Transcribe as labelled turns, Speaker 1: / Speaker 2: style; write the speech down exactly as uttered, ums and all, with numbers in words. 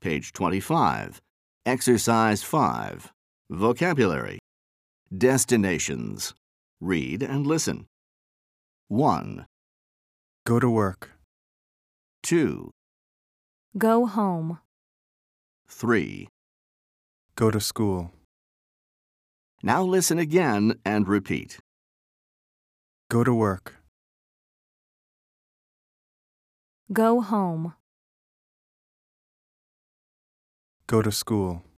Speaker 1: Page twenty-five. Exercise five. Vocabulary. Destinations. Read and listen. one,
Speaker 2: Go to work.
Speaker 1: two,
Speaker 3: Go home.
Speaker 1: three.
Speaker 2: Go to school.
Speaker 1: Now listen again and repeat.
Speaker 2: Go to work.
Speaker 3: Go home.
Speaker 2: Go to school.